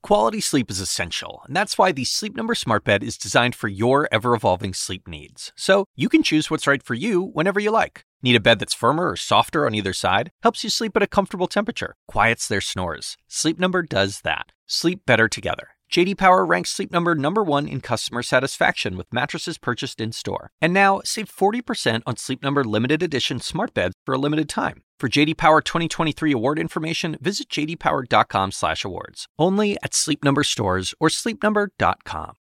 Quality sleep is essential, and that's why the Sleep Number Smart Bed is designed for your ever-evolving sleep needs. So you can choose what's right for you whenever you like. Need a bed that's firmer or softer on either side? Helps you sleep at a comfortable temperature. Quiets their snores. Sleep Number does that. Sleep better together. J.D. Power ranks Sleep Number #1 in customer satisfaction with mattresses purchased in-store. And now, save 40% on Sleep Number limited edition smart beds for a limited time. For J.D. Power 2023 award information, visit jdpower.com/awards. Only at Sleep Number stores or sleepnumber.com.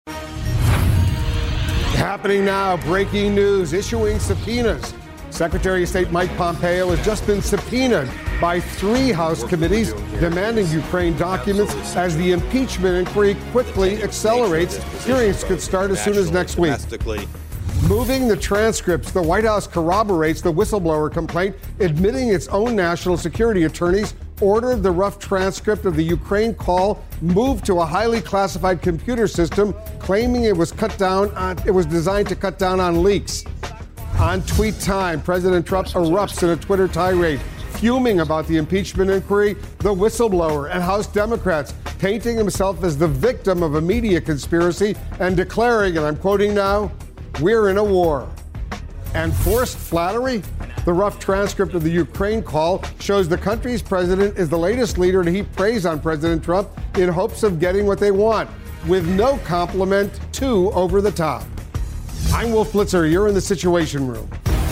Happening now, breaking news, issuing subpoenas. Secretary of State Mike Pompeo has just been subpoenaed by 3 House committees demanding Ukraine documents as the impeachment inquiry quickly accelerates. Hearings could start as soon as next week. Moving the transcripts, the White House corroborates the whistleblower complaint, admitting its own national security attorneys ordered the rough transcript of the Ukraine call moved to a highly classified computer system, claiming it was designed to cut down on leaks. On tweet time, President Trump erupts in a Twitter tirade, fuming about the impeachment inquiry, the whistleblower, and House Democrats, painting himself as the victim of a media conspiracy and declaring, and I'm quoting now, "We're in a war." And forced flattery? The rough transcript of the Ukraine call shows the country's president is the latest leader to heap praise on President Trump in hopes of getting what they want, with no compliment too over the top. I'm Wolf Blitzer. You're in the Situation Room.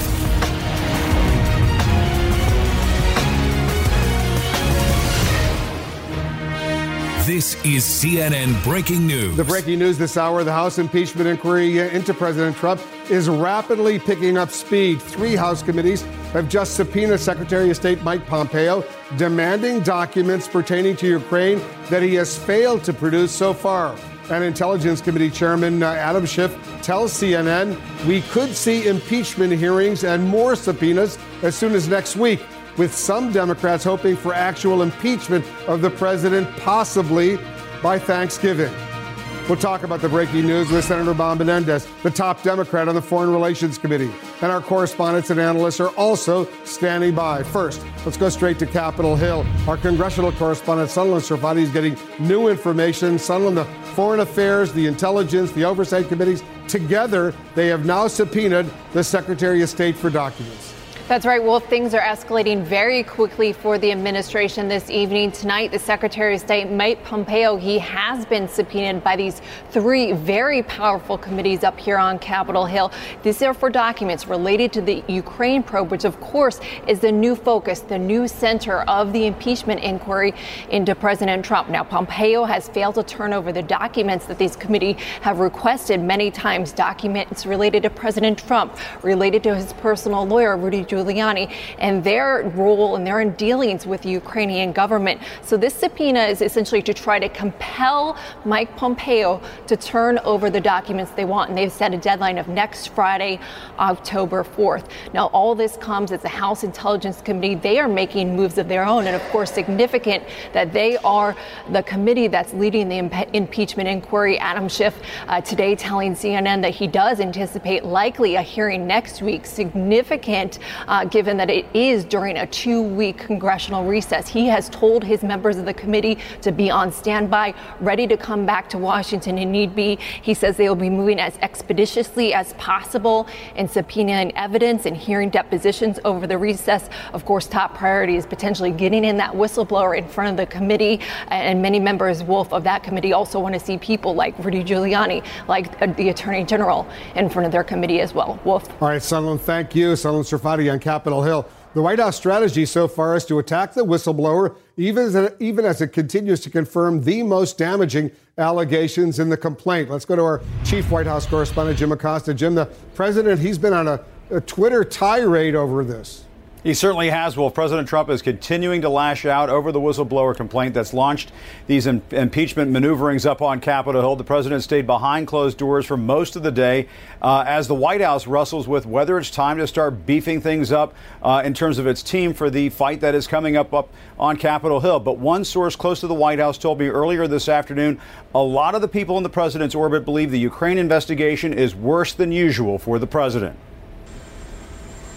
This is CNN Breaking News. The breaking news this hour, the House impeachment inquiry into President Trump is rapidly picking up speed. 3 House committees have just subpoenaed Secretary of State Mike Pompeo, demanding documents pertaining to Ukraine that he has failed to produce so far. And Intelligence Committee Chairman Adam Schiff tells CNN we could see impeachment hearings and more subpoenas as soon as next week, with some Democrats hoping for actual impeachment of the president possibly by Thanksgiving. We'll talk about the breaking news with Senator Bob Menendez, the top Democrat on the Foreign Relations Committee. And our correspondents and analysts are also standing by. First, let's go straight to Capitol Hill. Our congressional correspondent, Sunlen Serfati, is getting new information. Sunlen, the Foreign Affairs, the Intelligence, the Oversight Committees, together, they have now subpoenaed the Secretary of State for documents. That's right, Wolf. Things are escalating very quickly for the administration this evening. Tonight, the Secretary of State, Mike Pompeo, he has been subpoenaed by these 3 very powerful committees up here on Capitol Hill. These are for documents related to the Ukraine probe, which, of course, is the new focus, the new center of the impeachment inquiry into President Trump. Now, Pompeo has failed to turn over the documents that these committees have requested many times, documents related to President Trump, related to his personal lawyer, Rudy Giuliani, and their role and their dealings with the Ukrainian government. So this subpoena is essentially to try to compel Mike Pompeo to turn over the documents they want. And they've set a deadline of next Friday, October 4th. Now, all this comes as the House Intelligence Committee. They are making moves of their own. And of course, significant that they are the committee that's leading the impeachment inquiry. Adam Schiff today telling CNN that he does anticipate likely a hearing next week. Significant given that it is during a 2-week congressional recess. He has told his members of the committee to be on standby, ready to come back to Washington if need be. He says they will be moving as expeditiously as possible in subpoenaing evidence and hearing depositions over the recess. Of course, top priority is potentially getting in that whistleblower in front of the committee. And many members, Wolf, of that committee also want to see people like Rudy Giuliani, like the Attorney General, in front of their committee as well. Wolf. All right, Sunlen, thank you. Sunlen Serfati on Capitol Hill. The White House strategy so far is to attack the whistleblower, even as it continues to confirm the most damaging allegations in the complaint. Let's go to our chief White House correspondent, Jim Acosta. Jim, the president, he's been on a Twitter tirade over this. He certainly has, Wolf. President Trump is continuing to lash out over the whistleblower complaint that's launched these impeachment maneuverings up on Capitol Hill. The president stayed behind closed doors for most of the day as the White House wrestles with whether it's time to start beefing things up in terms of its team for the fight that is coming up on Capitol Hill. But one source close to the White House told me earlier this afternoon a lot of the people in the president's orbit believe the Ukraine investigation is worse than usual for the president.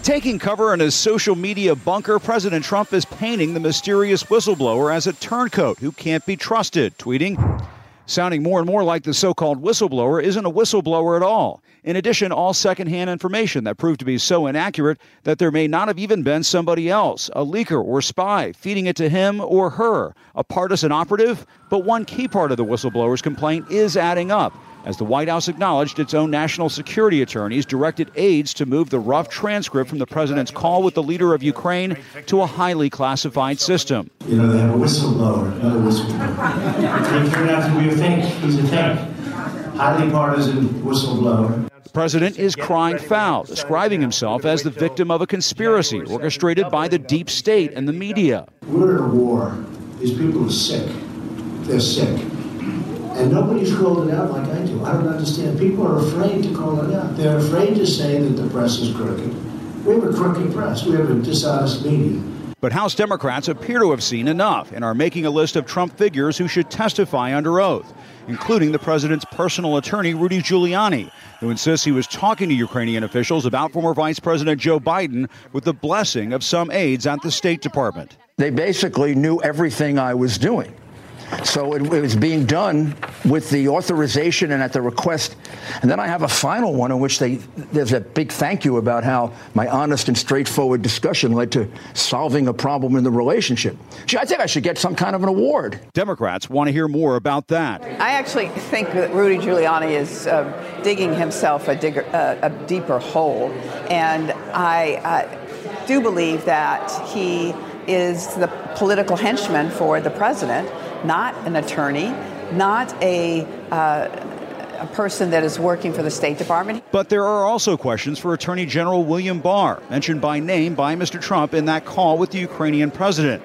Taking cover in his social media bunker, President Trump is painting the mysterious whistleblower as a turncoat who can't be trusted, tweeting, sounding more and more like the so-called whistleblower isn't a whistleblower at all. In addition, all secondhand information that proved to be so inaccurate that there may not have even been somebody else, a leaker or spy, feeding it to him or her, a partisan operative. But one key part of the whistleblower's complaint is adding up, as the White House acknowledged its own national security attorneys directed aides to move the rough transcript from the president's call with the leader of Ukraine to a highly classified system. You know, they have a whistleblower, another whistleblower. It turned out to be a fake. He's a fake. Highly partisan whistleblower. The president is crying foul, describing himself as the victim of a conspiracy orchestrated by the deep state and the media. We're at a war. These people are sick. They're sick. And nobody's called it out like I do. I don't understand. People are afraid to call it out. They're afraid to say that the press is crooked. We have a crooked press. We have a dishonest media. But House Democrats appear to have seen enough and are making a list of Trump figures who should testify under oath, including the president's personal attorney, Rudy Giuliani, who insists he was talking to Ukrainian officials about former Vice President Joe Biden with the blessing of some aides at the State Department. They basically knew everything I was doing. So it was being done with the authorization and at the request. And then I have a final one in which there's a big thank you about how my honest and straightforward discussion led to solving a problem in the relationship. Gee, I think I should get some kind of an award. Democrats want to hear more about that. I actually think that Rudy Giuliani is digging himself a deeper hole. And I do believe that he is the political henchman for the president, not an attorney, not a person that is working for the State Department. But there are also questions for Attorney General William Barr, mentioned by name by Mr. Trump in that call with the Ukrainian president.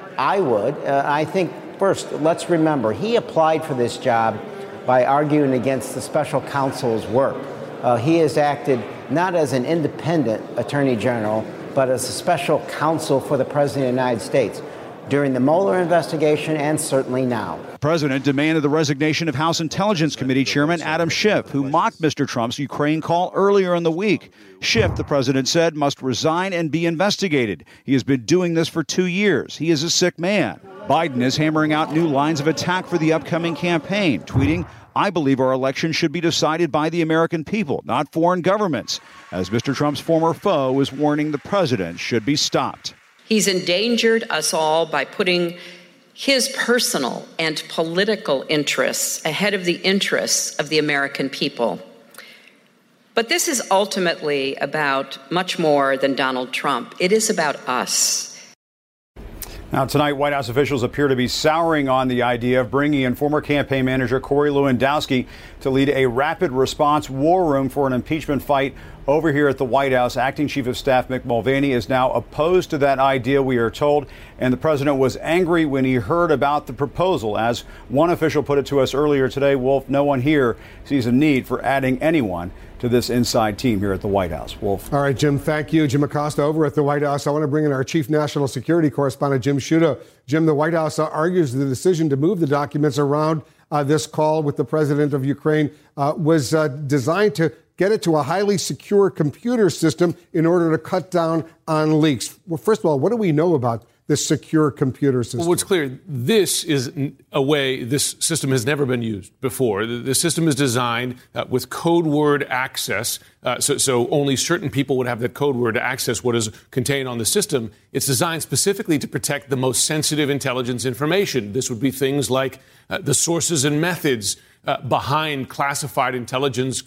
I think, first, let's remember, he applied for this job by arguing against the special counsel's work. He has acted not as an independent attorney general, but as a special counsel for the president of the United States during the Mueller investigation and certainly now. The president demanded the resignation of House Intelligence Committee Chairman Adam Schiff, who mocked Mr. Trump's Ukraine call earlier in the week. Schiff, the president said, must resign and be investigated. He has been doing this for 2 years. He is a sick man. Biden is hammering out new lines of attack for the upcoming campaign, tweeting, I believe our election should be decided by the American people, not foreign governments, as Mr. Trump's former foe is warning the president should be stopped. He's endangered us all by putting his personal and political interests ahead of the interests of the American people. But this is ultimately about much more than Donald Trump. It is about us. Now, tonight, White House officials appear to be souring on the idea of bringing in former campaign manager Corey Lewandowski to lead a rapid response war room for an impeachment fight over here at the White House. Acting Chief of Staff Mick Mulvaney is now opposed to that idea, we are told, and the president was angry when he heard about the proposal. As one official put it to us earlier today, Wolf, no one here sees a need for adding anyone to this inside team here at the White House. Wolf. All right, Jim, thank you. Jim Acosta over at the White House. I want to bring in our chief national security correspondent, Jim Sciutto. Jim, the White House argues the decision to move the documents around this call with the president of Ukraine was designed to get it to a highly secure computer system in order to cut down on leaks. Well, first of all, what do we know about this secure computer system? Well, what's clear, this is a way this system has never been used before. The system is designed with code word access, so only certain people would have that code word to access what is contained on the system. It's designed specifically to protect the most sensitive intelligence information. This would be things like the sources and methods behind classified intelligence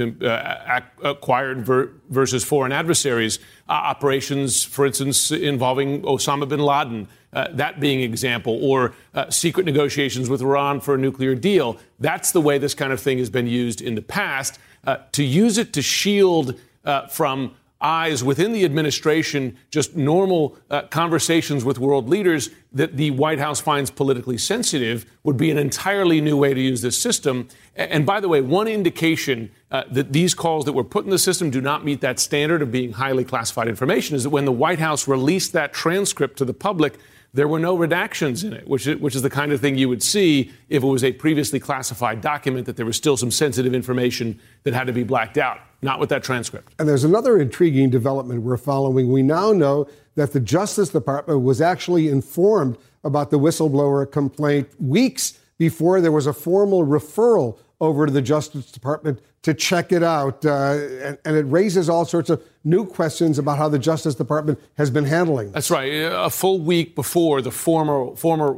acquired versus foreign adversaries, operations, for instance, involving Osama bin Laden, that being an example, or secret negotiations with Iran for a nuclear deal. That's the way this kind of thing has been used in the past. To use it to shield from eyes within the administration, just normal conversations with world leaders that the White House finds politically sensitive would be an entirely new way to use this system. And by the way, one indication that these calls that were put in the system do not meet that standard of being highly classified information is that when the White House released that transcript to the public, there were no redactions in it, which is the kind of thing you would see if it was a previously classified document, that there was still some sensitive information that had to be blacked out. Not with that transcript. And there's another intriguing development we're following. We now know that the Justice Department was actually informed about the whistleblower complaint weeks before there was a formal referral over to the Justice Department to check it out. And it raises all sorts of new questions about how the Justice Department has been handling this. That's right. A full week before the former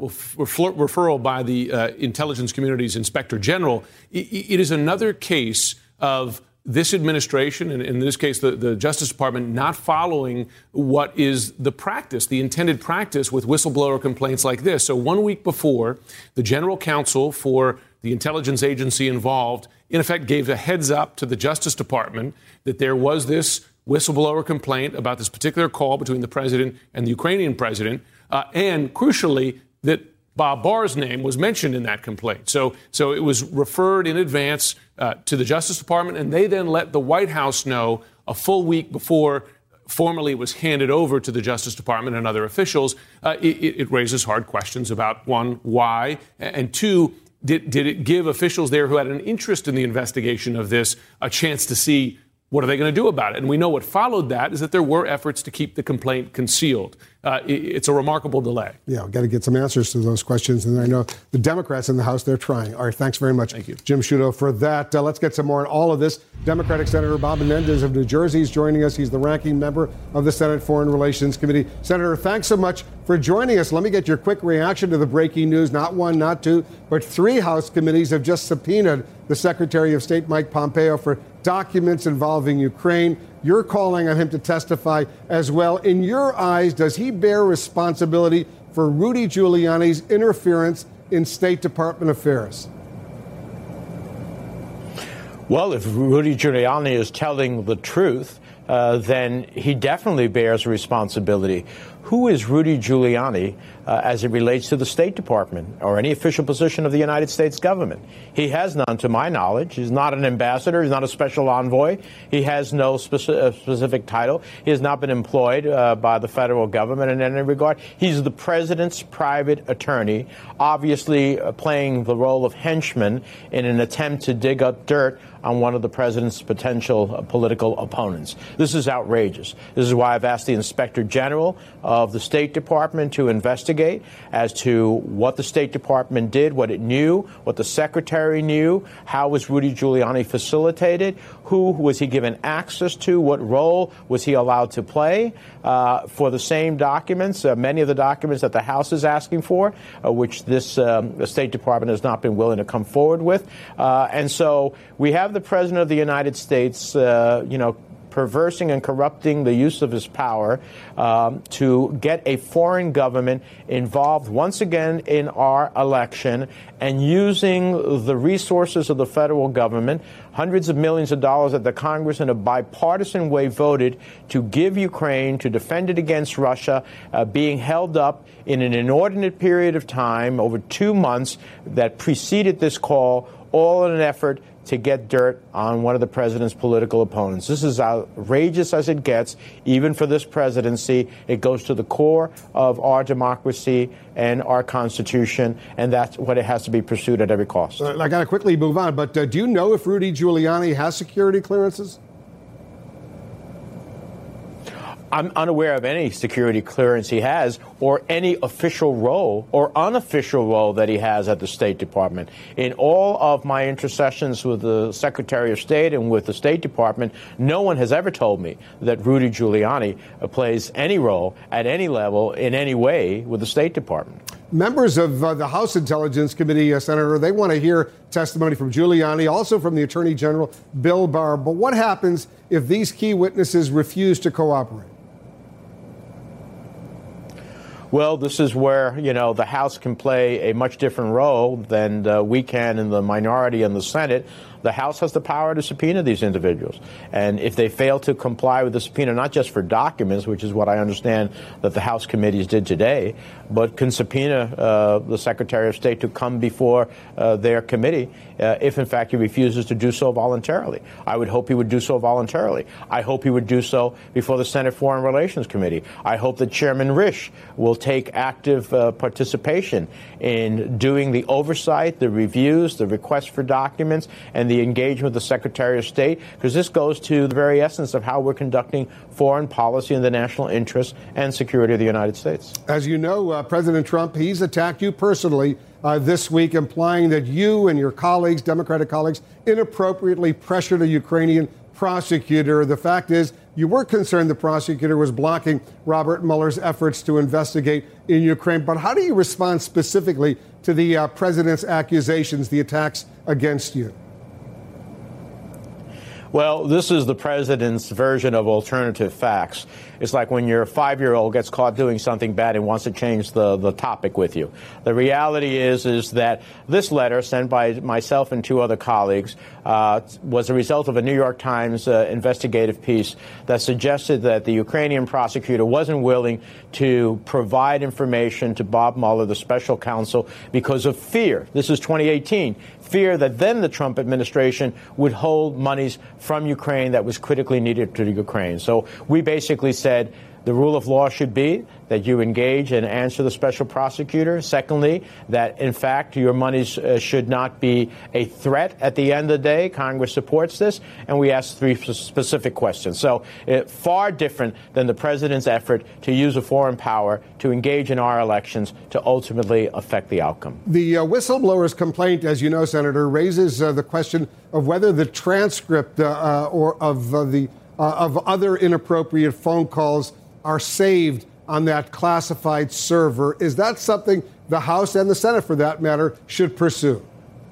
referral by the intelligence community's Inspector General, it is another case of this administration, and in this case, the Justice Department, not following what is the practice, the intended practice with whistleblower complaints like this. So 1 week before, the general counsel for the intelligence agency involved, in effect, gave a heads up to the Justice Department that there was this whistleblower complaint about this particular call between the president and the Ukrainian president, and crucially, that Bob Barr's name was mentioned in that complaint. So it was referred in advance to the Justice Department, and they then let the White House know a full week before formally it was handed over to the Justice Department and other officials. It raises hard questions about, one, why, and two, did it give officials there who had an interest in the investigation of this a chance to see what are they going to do about it? And we know what followed that is that there were efforts to keep the complaint concealed. It's a remarkable delay. Yeah, we've got to get some answers to those questions. And I know the Democrats in the House, they're trying. All right, thanks very much, Thank you, Jim Sciutto, for that. Let's get some more on all of this. Democratic Senator Bob Menendez of New Jersey is joining us. He's the ranking member of the Senate Foreign Relations Committee. Senator, thanks so much for joining us. Let me get your quick reaction to the breaking news. Not one, not two, but 3 House committees have just subpoenaed the Secretary of State, Mike Pompeo, for documents involving Ukraine. You're calling on him to testify as well. In your eyes, does he bear responsibility for Rudy Giuliani's interference in State Department affairs? Well, if Rudy Giuliani is telling the truth, then he definitely bears responsibility. Who is Rudy Giuliani as it relates to the State Department or any official position of the United States government? He has none, to my knowledge. He's not an ambassador. He's not a special envoy. He has no specific title. He has not been employed by the federal government in any regard. He's the president's private attorney, obviously playing the role of henchman in an attempt to dig up dirt on one of the president's potential political opponents. This is outrageous. This is why I've asked the Inspector General of the State Department to investigate as to what the State Department did, what it knew, what the Secretary knew, how was Rudy Giuliani facilitated, who was he given access to, what role was he allowed to play for the same documents, many of the documents that the House is asking for, which this State Department has not been willing to come forward with. And so we have the President of the United States, perversing and corrupting the use of his power to get a foreign government involved once again in our election and using the resources of the federal government, hundreds of millions of dollars that the Congress in a bipartisan way voted to give Ukraine, to defend it against Russia, being held up in an inordinate period of time over 2 months that preceded this call, all in an effort to get dirt on one of the president's political opponents. This is outrageous as it gets, even for this presidency. It goes to the core of our democracy and our Constitution, and that's what it has to be pursued at every cost. I got to quickly move on, but do you know if Rudy Giuliani has security clearances? I'm unaware of any security clearance he has or any official role or unofficial role that he has at the State Department. In all of my intercessions with the Secretary of State and with the State Department, no one has ever told me that Rudy Giuliani plays any role at any level in any way with the State Department. Members of the House Intelligence Committee, Senator, they want to hear testimony from Giuliani, also from the Attorney General, Bill Barr. But what happens if these key witnesses refuse to cooperate? Well, this is where, the House can play a much different role than we can in the minority in the Senate. The House has the power to subpoena these individuals. And if they fail to comply with the subpoena, not just for documents, which is what I understand that the House committees did today, but can subpoena the Secretary of State to come before their committee if, in fact, he refuses to do so voluntarily. I would hope he would do so voluntarily. I hope he would do so before the Senate Foreign Relations Committee. I hope that Chairman Risch will take active participation in doing the oversight, the reviews, the requests for documents, and the engagement with the Secretary of State, because this goes to the very essence of how we're conducting foreign policy in the national interest and security of the United States. As you know, President Trump, he's attacked you personally this week, implying that you and your colleagues, Democratic colleagues, inappropriately pressured a Ukrainian prosecutor. The fact is, you were concerned the prosecutor was blocking Robert Mueller's efforts to investigate in Ukraine. But how do you respond specifically to the president's accusations, the attacks against you? Well, this is the president's version of alternative facts. It's like when your 5-year-old gets caught doing something bad and wants to change the topic with you. The reality is that this letter sent by myself and 2 other colleagues was a result of a New York Times investigative piece that suggested that the Ukrainian prosecutor wasn't willing to provide information to Bob Mueller, the special counsel, because of fear. This is 2018. Fear that then the Trump administration would hold monies from Ukraine that was critically needed to Ukraine. So we basically said the rule of law should be that you engage and answer the special prosecutor. Secondly, that, in fact, your monies should not be a threat at the end of the day. Congress supports this. And we asked 3 specific questions. So far different than the president's effort to use a foreign power to engage in our elections to ultimately affect the outcome. The whistleblower's complaint, as you know, Senator, raises the question of whether the transcript of other inappropriate phone calls are saved on that classified server. Is that something the House and the Senate, for that matter, should pursue?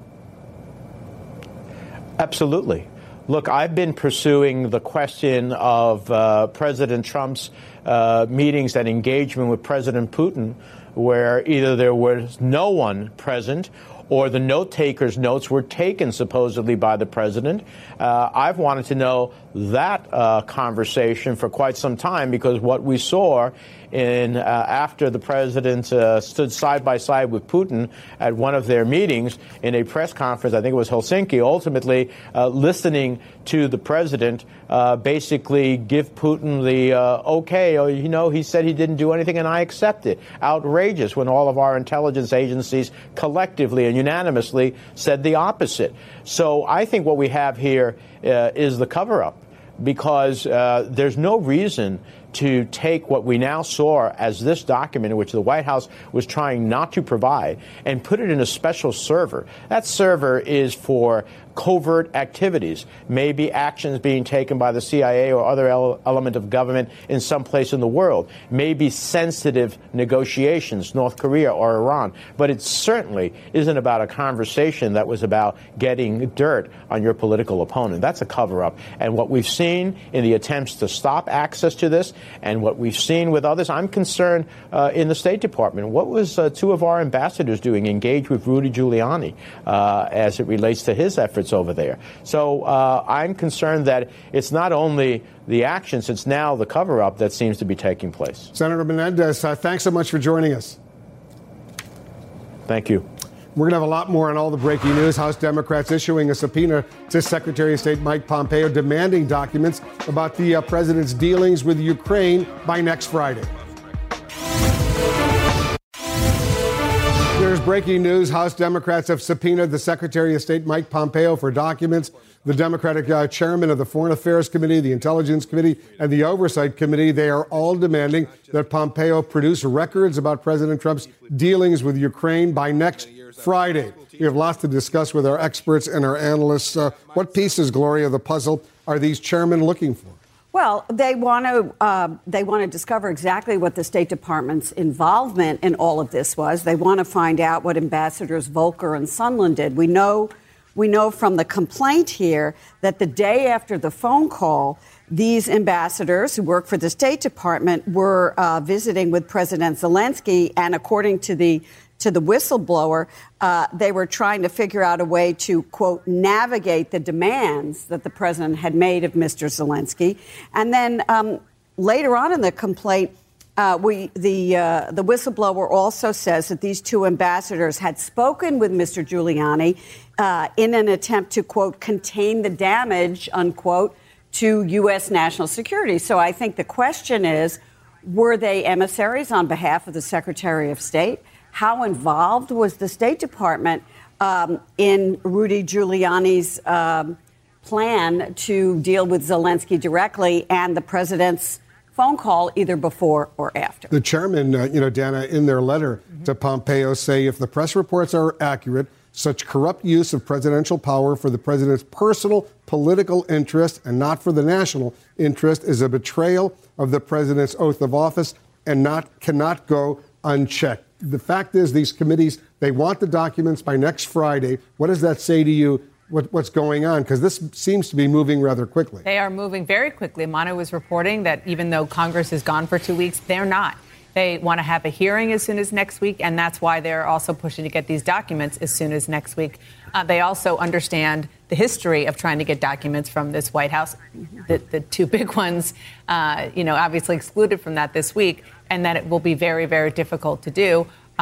Absolutely. Look, I've been pursuing the question of President Trump's meetings and engagement with President Putin, where either there was no one present or the note taker's notes were taken supposedly by the president. I've wanted to know that conversation for quite some time, because what we saw after the president stood side by side with Putin at one of their meetings in a press conference, I think it was Helsinki, ultimately listening to the president basically give Putin the okay, he said he didn't do anything and I accept it. Outrageous, when all of our intelligence agencies collectively and unanimously said the opposite. So I think what we have here is the cover-up, because there's no reason to take what we now saw as this document, in which the White House was trying not to provide, and put it in a special server. That server is for covert activities, maybe actions being taken by the CIA or other element of government in some place in the world, maybe sensitive negotiations, North Korea or Iran. But it certainly isn't about a conversation that was about getting dirt on your political opponent. That's a cover-up. And what we've seen in the attempts to stop access to this, and what we've seen with others, I'm concerned in the State Department. What was 2 of our ambassadors doing, engaged with Rudy Giuliani as it relates to his efforts over there? So I'm concerned that it's not only the actions, it's now the cover-up that seems to be taking place. Senator Menendez, thanks so much for joining us. Thank you. We're going to have a lot more on all the breaking news. House Democrats issuing a subpoena to Secretary of State Mike Pompeo, demanding documents about the president's dealings with Ukraine by next Friday. There's breaking news. House Democrats have subpoenaed the Secretary of State Mike Pompeo for documents. The Democratic chairman of the Foreign Affairs Committee, the Intelligence Committee, and the Oversight Committee, they are all demanding that Pompeo produce records about President Trump's dealings with Ukraine by next Friday. We have lots to discuss with our experts and our analysts. What pieces, Gloria, of the puzzle are these chairmen looking for? Well, they want to discover exactly what the State Department's involvement in all of this was. They want to find out what Ambassadors Volker and Sondland did. We know from the complaint here that the day after the phone call, these ambassadors who work for the State Department were visiting with President Zelensky, and according to the to the whistleblower, they were trying to figure out a way to, quote, navigate the demands that the president had made of Mr. Zelensky. And then later on in the complaint, the whistleblower also says that these two ambassadors had spoken with Mr. Giuliani in an attempt to, quote, contain the damage, unquote, to U.S. national security. So I think the question is, were they emissaries on behalf of the Secretary of State? How involved was the State Department in Rudy Giuliani's plan to deal with Zelensky directly and the president's phone call either before or after? The chairman, Dana, in their letter to Pompeo say if the press reports are accurate, such corrupt use of presidential power for the president's personal political interest and not for the national interest is a betrayal of the president's oath of office and cannot go unchecked. The fact is, these committees, they want the documents by next Friday. What does that say to you? What's going on? Because this seems to be moving rather quickly. They are moving very quickly. Manu was reporting that even though Congress is gone for 2 weeks, they're not. They want to have a hearing as soon as next week, and that's why they're also pushing to get these documents as soon as next week. They also understand the history of trying to get documents from this White House, the two big ones, obviously excluded from that this week, and that it will be very, very difficult to do.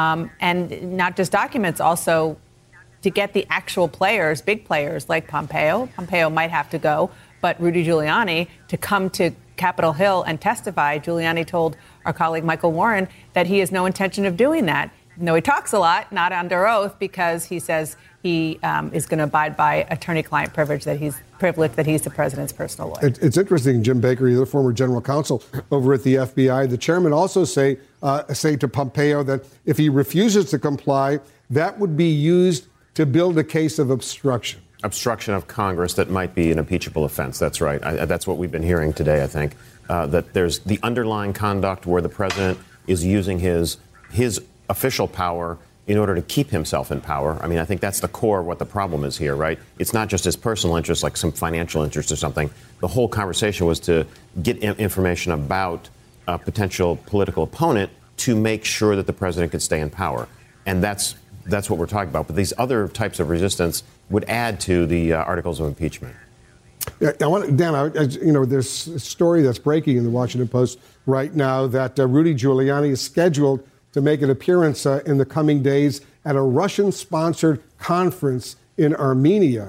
And not just documents, also to get the actual players, big players like Pompeo. Pompeo might have to go, but Rudy Giuliani to come to Capitol Hill and testify. Giuliani told our colleague Michael Warren that he has no intention of doing that. No, he talks a lot, not under oath, because he says he is going to abide by attorney-client privilege, that he's the president's personal lawyer. It's interesting, Jim Baker, you're the former general counsel over at the FBI. The chairman also say to Pompeo that if he refuses to comply, that would be used to build a case of obstruction. Obstruction of Congress that might be an impeachable offense. That's right. That's what we've been hearing today, I think, that there's the underlying conduct where the president is using his official power in order to keep himself in power. I mean, I think that's the core of what the problem is here, right? It's not just his personal interest, like some financial interest or something. The whole conversation was to get information about a potential political opponent to make sure that the president could stay in power. And that's what we're talking about. But these other types of resistance would add to the articles of impeachment. Yeah, Dan, there's a story that's breaking in the Washington Post right now that Rudy Giuliani is scheduled to make an appearance in the coming days at a Russian-sponsored conference in Armenia,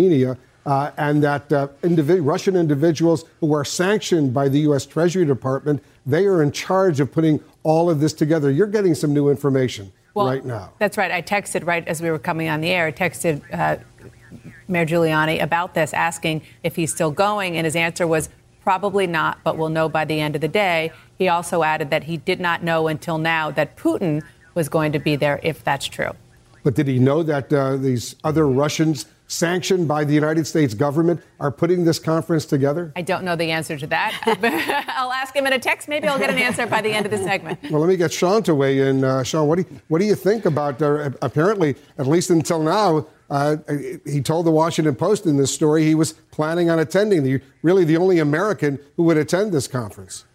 and that Russian individuals who are sanctioned by the U.S. Treasury Department, they are in charge of putting all of this together. You're getting some new information right now. That's right. I texted right as we were coming on the air. I texted Mayor Giuliani about this, asking if he's still going, and his answer was probably not, but we'll know by the end of the day. He also added that he did not know until now that Putin was going to be there, if that's true. But did he know that these other Russians sanctioned by the United States government are putting this conference together? I don't know the answer to that. I'll ask him in a text. Maybe I'll get an answer by the end of the segment. Well, let me get Sean to weigh in. Sean, what do you think about, apparently, at least until now, he told the Washington Post in this story he was planning on attending, really the only American who would attend this conference.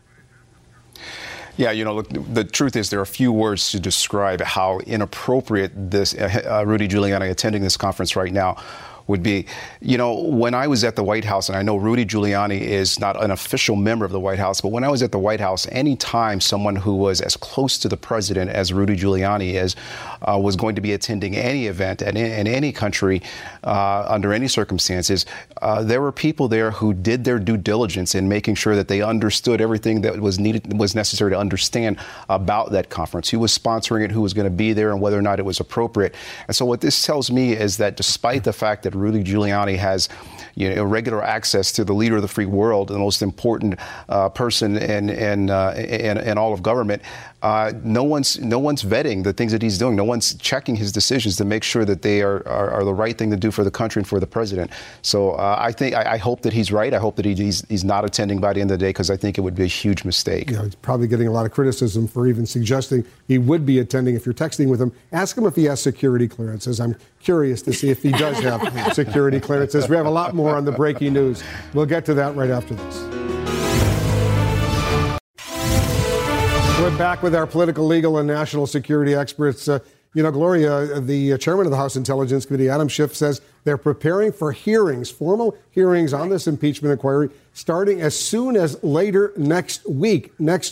Yeah, look, the truth is there are few words to describe how inappropriate this Rudy Giuliani attending this conference right now would be. When I was at the White House, and I know Rudy Giuliani is not an official member of the White House, but when I was at the White House, any time someone who was as close to the president as Rudy Giuliani is was going to be attending any event in any country under any circumstances, there were people there who did their due diligence in making sure that they understood everything that was necessary to understand about that conference, who was sponsoring it, who was going to be there, and whether or not it was appropriate. And so what this tells me is that despite the fact that Rudy Giuliani has regular access to the leader of the free world, the most important person in all of government, no one's vetting the things that he's doing. No one's checking his decisions to make sure that they are the right thing to do for the country and for the president. So I hope that he's right. I hope that he's not attending by the end of the day, because I think it would be a huge mistake. He's probably getting a lot of criticism for even suggesting he would be attending. If you're texting with him, ask him if he has security clearances. I'm curious to see if he does have security clearances. We have a lot more on the breaking news. We'll get to that right after this. We're back with our political, legal, and national security experts. Gloria, the chairman of the House Intelligence Committee, Adam Schiff, says they're preparing for hearings, formal hearings on this impeachment inquiry, starting as soon as later next week.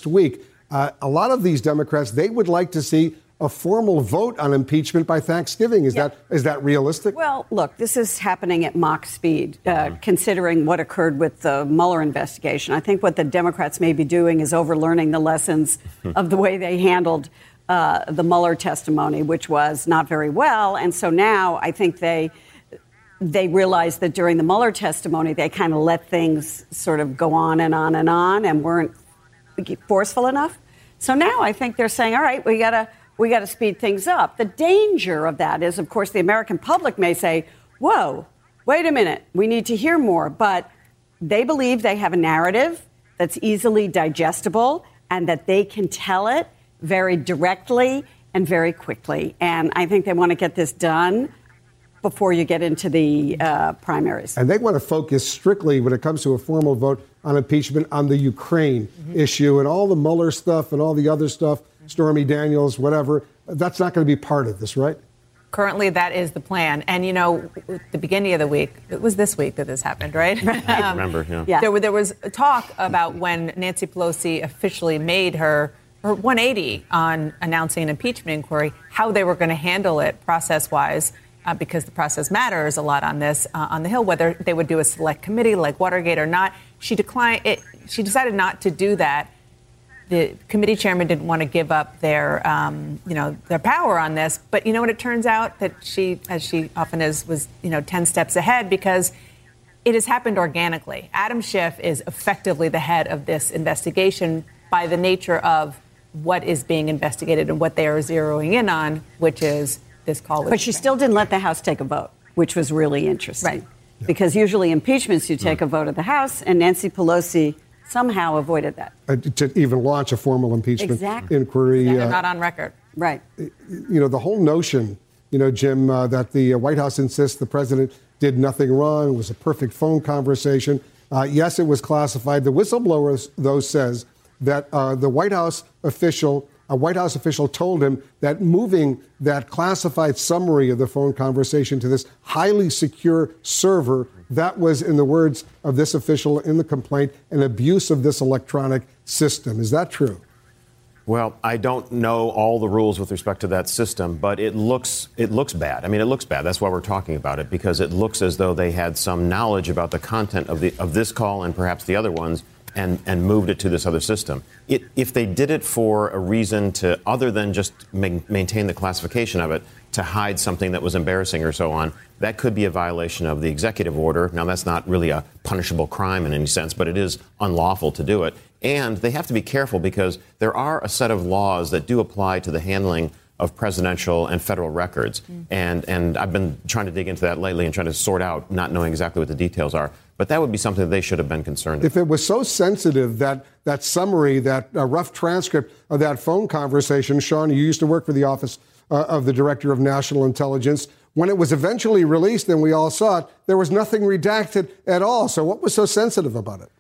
A lot of these Democrats, they would like to see a formal vote on impeachment by Thanksgiving. Is that realistic? Well, look, this is happening at mock speed, considering what occurred with the Mueller investigation. I think what the Democrats may be doing is overlearning the lessons of the way they handled the Mueller testimony, which was not very well. And so now I think they realized that during the Mueller testimony, they kind of let things sort of go on and on and on and weren't forceful enough. So now I think they're saying, all right, we got to speed things up. The danger of that is, of course, the American public may say, whoa, wait a minute, we need to hear more. But they believe they have a narrative that's easily digestible and that they can tell it very directly and very quickly. And I think they want to get this done before you get into the primaries. And they want to focus strictly, when it comes to a formal vote on impeachment, on the Ukraine issue and all the Mueller stuff and all the other stuff, Stormy Daniels, whatever. That's not going to be part of this, right? Currently, that is the plan. And, at the beginning of the week, it was this week that this happened, right? I remember, yeah. There was talk about when Nancy Pelosi officially made her 180 on announcing an impeachment inquiry, how they were going to handle it process-wise, because the process matters a lot on this, on the Hill, whether they would do a select committee like Watergate or not. She decided not to do that. The committee chairman didn't want to give up their power on this. But you know what? It turns out that she, as she often is, was, 10 steps ahead because it has happened organically. Adam Schiff is effectively the head of this investigation by the nature of what is being investigated and what they are zeroing in on, which is this call. But she still didn't let the House take a vote, which was really interesting. Right. Yeah. Because usually impeachments, you take a vote of the House, and Nancy Pelosi somehow avoided that. To even launch a formal impeachment inquiry. They're not on record. Right. The whole notion, Jim, that the White House insists the president did nothing wrong, it was a perfect phone conversation. Yes, it was classified. The whistleblower, though, says that the White House official told him that moving that classified summary of the phone conversation to this highly secure server, that was, in the words of this official in the complaint, an abuse of this electronic system. Is that true? Well, I don't know all the rules with respect to that system, but it looks bad. I mean, it looks bad. That's why we're talking about it, because it looks as though they had some knowledge about the content of this call and perhaps the other ones, and moved it to this other system. If they did it for a reason to, other than just maintain the classification of it, to hide something that was embarrassing or so on, that could be a violation of the executive order. Now, that's not really a punishable crime in any sense, but it is unlawful to do it. And they have to be careful because there are a set of laws that do apply to the handling of presidential and federal records. And I've been trying to dig into that lately and trying to sort out, not knowing exactly what the details are. But that would be something that they should have been concerned about. If it was so sensitive, that summary, that rough transcript of that phone conversation, Sean, you used to work for the Office of the Director of National Intelligence. When it was eventually released and we all saw it, there was nothing redacted at all. So what was so sensitive about it?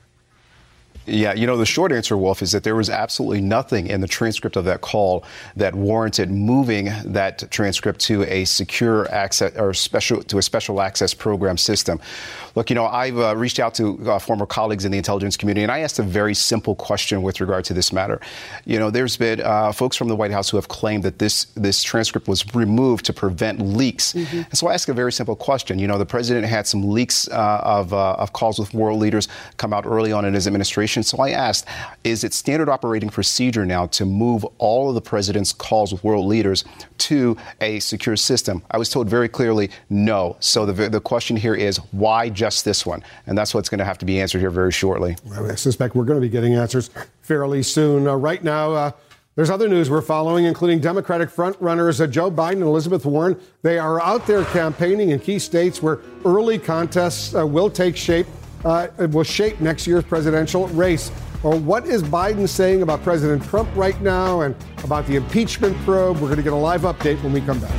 Yeah, the short answer, Wolf, is that there was absolutely nothing in the transcript of that call that warranted moving that transcript to a secure access or to a special access program system. Look, I've reached out to former colleagues in the intelligence community, and I asked a very simple question with regard to this matter. There's been folks from the White House who have claimed that this transcript was removed to prevent leaks. And so I asked a very simple question. The president had some leaks of calls with world leaders come out early on in his administration. So I asked, is it standard operating procedure now to move all of the president's calls with world leaders to a secure system? I was told very clearly, no. So the question here is, why just this one? And that's what's going to have to be answered here very shortly. I suspect we're going to be getting answers fairly soon. Right now, there's other news we're following, including Democratic frontrunners Joe Biden and Elizabeth Warren. They are out there campaigning in key states where early contests will take shape. It will shape next year's presidential race. Well, what is Biden saying about President Trump right now and about the impeachment probe? We're going to get a live update when we come back.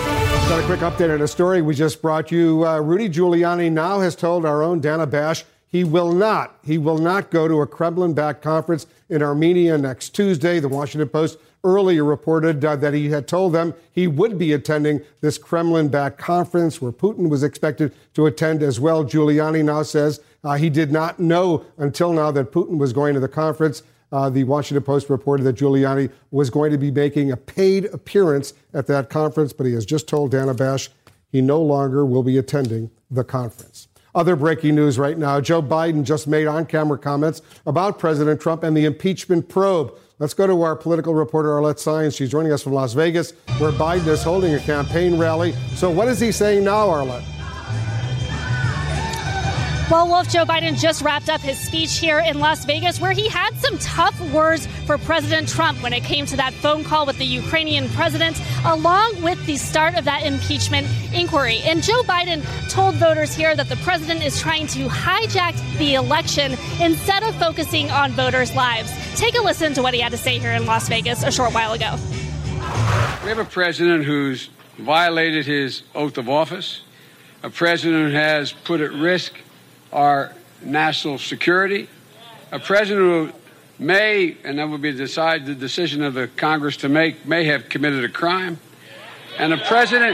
Got a quick update on a story we just brought you. Rudy Giuliani now has told our own Dana Bash He will not go to a Kremlin-backed conference in Armenia next Tuesday. The Washington Post earlier reported that he had told them he would be attending this Kremlin-backed conference where Putin was expected to attend as well. Giuliani now says he did not know until now that Putin was going to the conference. The Washington Post reported that Giuliani was going to be making a paid appearance at that conference, but he has just told Dana Bash he no longer will be attending the conference. Other breaking news right now. Joe Biden just made on-camera comments about President Trump and the impeachment probe. Let's go to our political reporter, Arlette Saenz. She's joining us from Las Vegas, where Biden is holding a campaign rally. So what is he saying now, Arlette? Well, Wolf, Joe Biden just wrapped up his speech here in Las Vegas, where he had some tough words for President Trump when it came to that phone call with the Ukrainian president, along with the start of that impeachment inquiry. And Joe Biden told voters here that the president is trying to hijack the election instead of focusing on voters' lives. Take a listen to what he had to say here in Las Vegas a short while ago. We have a president who's violated his oath of office, a president who has put at risk our national security, a president who may, and that would be the decision of the Congress to make, may have committed a crime, and a president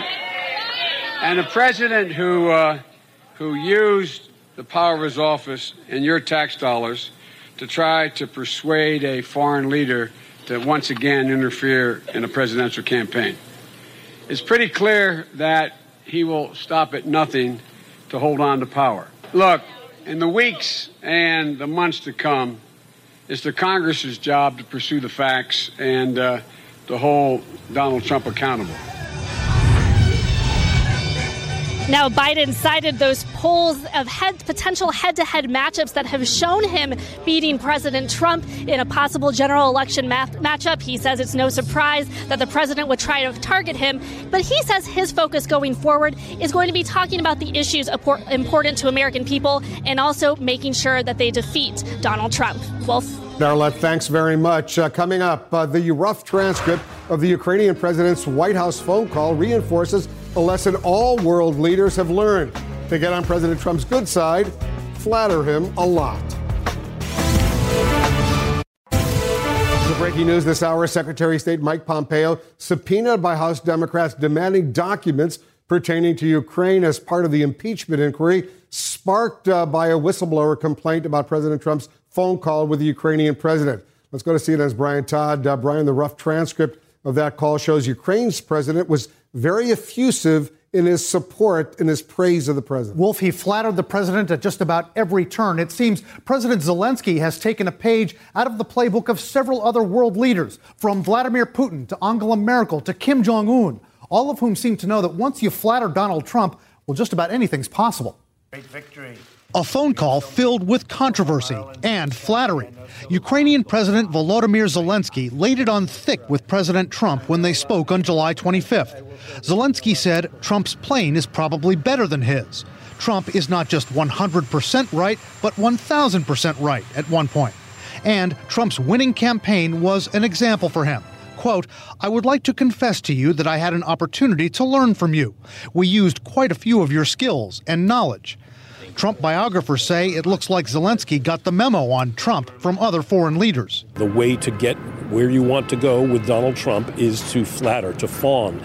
who used the power of his office and your tax dollars to try to persuade a foreign leader to once again interfere in a presidential campaign. It's pretty clear that he will stop at nothing to hold on to power. Look, in the weeks and the months to come, it's the Congress's job to pursue the facts and to hold Donald Trump accountable. Now, Biden cited those polls of potential head-to-head matchups that have shown him beating President Trump in a possible general election matchup. He says it's no surprise that the president would try to target him, but he says his focus going forward is going to be talking about the issues important to American people and also making sure that they defeat Donald Trump. Wolf? Arlette, thanks very much. Coming up, the rough transcript of the Ukrainian president's White House phone call reinforces a lesson all world leaders have learned. To get on President Trump's good side, flatter him a lot. The breaking news this hour, Secretary of State Mike Pompeo subpoenaed by House Democrats demanding documents pertaining to Ukraine as part of the impeachment inquiry, sparked by a whistleblower complaint about President Trump's phone call with the Ukrainian president. Let's go to CNN's Brian Todd. Brian, the rough transcript of that call shows Ukraine's president was very effusive in his support, in his praise of the president. Wolf, he flattered the president at just about every turn. It seems President Zelensky has taken a page out of the playbook of several other world leaders, from Vladimir Putin to Angela Merkel to Kim Jong-un, all of whom seem to know that once you flatter Donald Trump, well, just about anything's possible. Great victory. A phone call filled with controversy and flattery. Ukrainian President Volodymyr Zelensky laid it on thick with President Trump when they spoke on July 25th. Zelensky said Trump's plane is probably better than his. Trump is not just 100% right, but 1,000% right at one point. And Trump's winning campaign was an example for him. Quote, "I would like to confess to you that I had an opportunity to learn from you. We used quite a few of your skills and knowledge." Trump biographers say it looks like Zelensky got the memo on Trump from other foreign leaders. The way to get where you want to go with Donald Trump is to flatter, to fawn,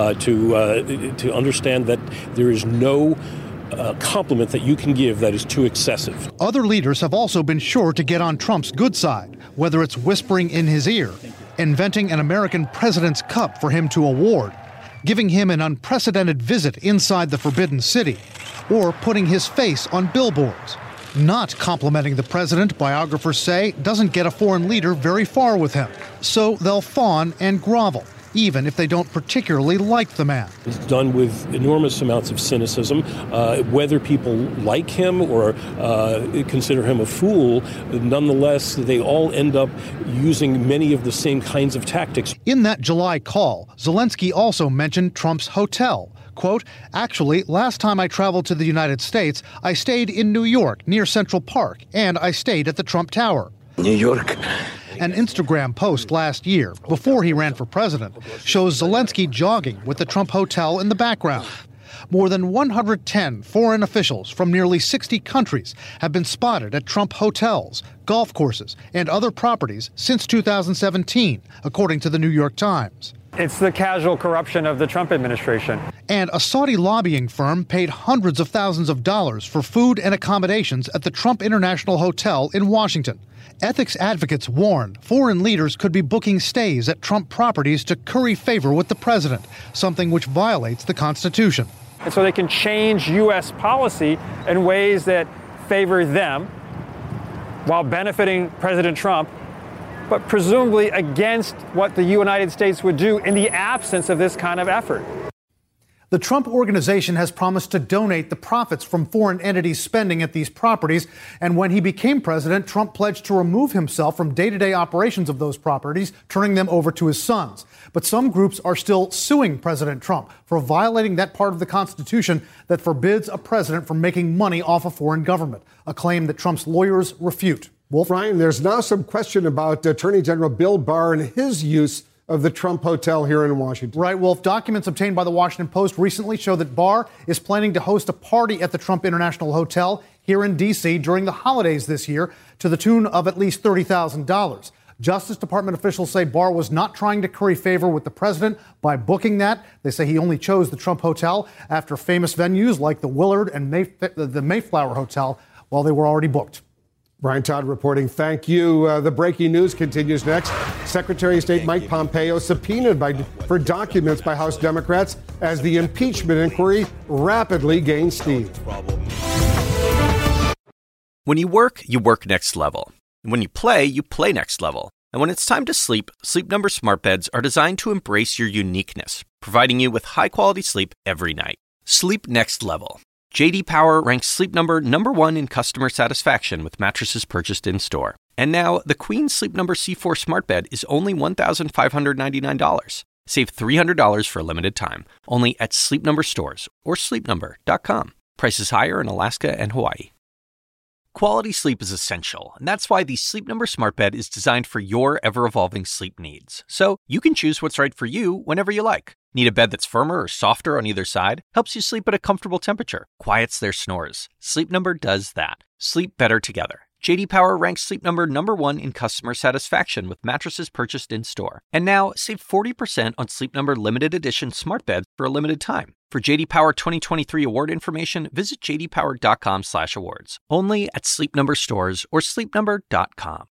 to understand that there is no compliment that you can give that is too excessive. Other leaders have also been sure to get on Trump's good side, whether it's whispering in his ear, inventing an American President's Cup for him to award, giving him an unprecedented visit inside the Forbidden City, or putting his face on billboards. Not complimenting the president, biographers say, doesn't get a foreign leader very far with him. So they'll fawn and grovel, even if they don't particularly like the man. It's done with enormous amounts of cynicism. Whether people like him or consider him a fool, nonetheless, they all end up using many of the same kinds of tactics. In that July call, Zelensky also mentioned Trump's hotel. Quote, "Actually, last time I traveled to the United States, I stayed in New York near Central Park, and I stayed at the Trump Tower." New York. An Instagram post last year, before he ran for president, shows Zelensky jogging with the Trump Hotel in the background. More than 110 foreign officials from nearly 60 countries have been spotted at Trump hotels, golf courses, and other properties since 2017, according to the New York Times. It's the casual corruption of the Trump administration. And a Saudi lobbying firm paid hundreds of thousands of dollars for food and accommodations at the Trump International Hotel in Washington. Ethics advocates warn foreign leaders could be booking stays at Trump properties to curry favor with the president, something which violates the Constitution. And so they can change U.S. policy in ways that favor them while benefiting President Trump, but presumably against what the United States would do in the absence of this kind of effort. The Trump Organization has promised to donate the profits from foreign entities spending at these properties. And when he became president, Trump pledged to remove himself from day-to-day operations of those properties, turning them over to his sons. But some groups are still suing President Trump for violating that part of the Constitution that forbids a president from making money off a foreign government, a claim that Trump's lawyers refute. Wolf, Ryan, there's now some question about Attorney General Bill Barr and his use of the Trump Hotel here in Washington. Right, Wolf. Documents obtained by the Washington Post recently show that Barr is planning to host a party at the Trump International Hotel here in D.C. during the holidays this year to the tune of at least $30,000. Justice Department officials say Barr was not trying to curry favor with the president by booking that. They say he only chose the Trump Hotel after famous venues like the Willard and the Mayflower Hotel while they were already booked. Brian Todd reporting. Thank you. The breaking news continues next. Secretary of State Mike Pompeo subpoenaed for documents by House Democrats as the impeachment inquiry rapidly gains steam. When you work next level. And when you play next level. And when it's time to sleep, Sleep Number smart beds are designed to embrace your uniqueness, providing you with high-quality sleep every night. Sleep next level. J.D. Power ranks Sleep Number #1 in customer satisfaction with mattresses purchased in-store. And now, the Queen Sleep Number C4 smart bed is only $1,599. Save $300 for a limited time, only at Sleep Number stores or sleepnumber.com. Prices higher in Alaska and Hawaii. Quality sleep is essential, and that's why the Sleep Number smart bed is designed for your ever-evolving sleep needs. So you can choose what's right for you whenever you like. Need a bed that's firmer or softer on either side? Helps you sleep at a comfortable temperature. Quiets their snores. Sleep Number does that. Sleep better together. J.D. Power ranks Sleep Number #1 in customer satisfaction with mattresses purchased in-store. And now, save 40% on Sleep Number limited edition smart beds for a limited time. For J.D. Power 2023 award information, visit jdpower.com/awards. Only at Sleep Number stores or sleepnumber.com.